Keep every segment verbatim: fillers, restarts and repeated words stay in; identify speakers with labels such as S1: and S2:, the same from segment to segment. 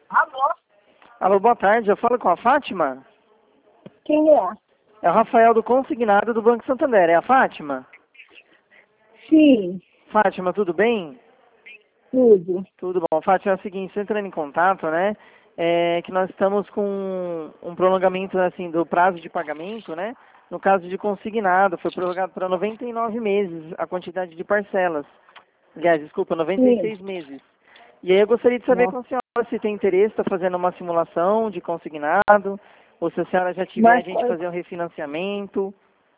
S1: Alô?
S2: Alô, boa tarde. Eu falo com a Fátima?
S1: Quem é?
S2: É o Rafael do Consignado do Banco Santander. É a Fátima?
S1: Sim,
S2: Fátima, tudo bem?
S1: tudo.
S2: Tudo bom. Fátima, é o seguinte, estou entrando em contato, né? É que nós estamos com um prolongamento, assim, do prazo de pagamento, né? No caso de consignado, foi prorrogado para noventa e nove meses a quantidade de parcelas. Aliás, desculpa, noventa e
S1: Sim.
S2: seis meses. E aí eu gostaria de saber com
S1: Nossa.
S2: a senhora se tem interesse, está fazendo uma simulação de consignado, ou se a senhora já tiver a
S1: Mas
S2: gente
S1: qual-
S2: fazer um refinanciamento.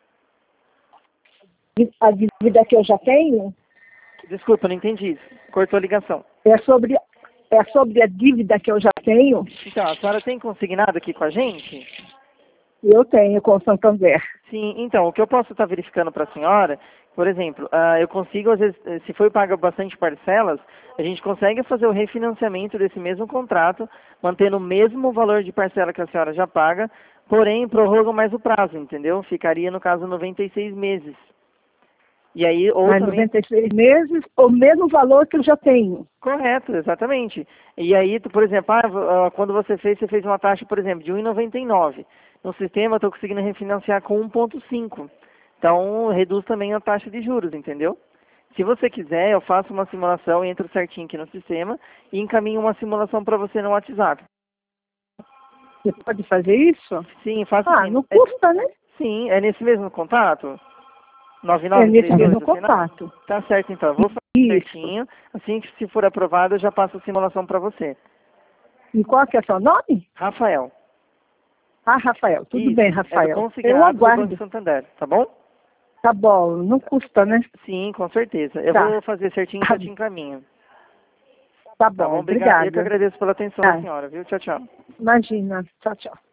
S1: a dívida que eu já tenho
S2: Desculpa, não entendi. Cortou a ligação.
S1: é sobre, é sobre a dívida que eu já tenho.
S2: Então, a senhora tem consignado aqui com a gente?
S1: Eu tenho com o Santander.
S2: Sim, então, o que eu posso estar verificando para a senhora, por exemplo, ah, eu consigo, às vezes, eh, se for paga bastante parcelas, a gente consegue fazer o refinanciamento desse mesmo contrato, mantendo o mesmo valor de parcela que a senhora já paga, porém prorroga mais o prazo, entendeu? Ficaria, no caso, noventa e seis meses. E aí, ou
S1: Mas
S2: também...
S1: noventa e seis meses, o mesmo valor que eu já tenho.
S2: Correto, exatamente. E aí, tu, por exemplo, ah, v- ah, quando você fez, você fez uma taxa, por exemplo, de um vírgula noventa e nove. No sistema, eu estou conseguindo refinanciar com um vírgula cinco. Então, reduz também a taxa de juros, entendeu? Se você quiser, eu faço uma simulação, entro certinho aqui no sistema e encaminho uma simulação para você no WhatsApp.
S1: Você pode fazer isso?
S2: Sim, faço
S1: Ah,
S2: sim.
S1: não
S2: É-
S1: custa, né?
S2: sim, é nesse mesmo contato?
S1: É nesse
S2: nove nove três dois
S1: mesmo
S2: do final?
S1: contato.
S2: Tá certo, então. Eu vou fazer
S1: Isso.
S2: certinho. Assim que se for aprovado, eu já passo a simulação para você.
S1: E qual que é seu nome?
S2: Rafael.
S1: Ah, Rafael. Tudo bem,
S2: Isso, é do
S1: Rafael. Eu
S2: consignado do Banco
S1: aguardo.
S2: Santander, tá bom?
S1: Tá bom, não custa, né?
S2: Sim, com certeza. Eu
S1: Tá.
S2: vou fazer certinho e já te encaminho.
S1: Tá
S2: Tá
S1: bom,
S2: bom? Obrigado. Eu que
S1: obrigada.
S2: agradeço pela atenção da
S1: Tá.
S2: senhora, viu? Tchau, tchau.
S1: Imagina. Tchau, tchau.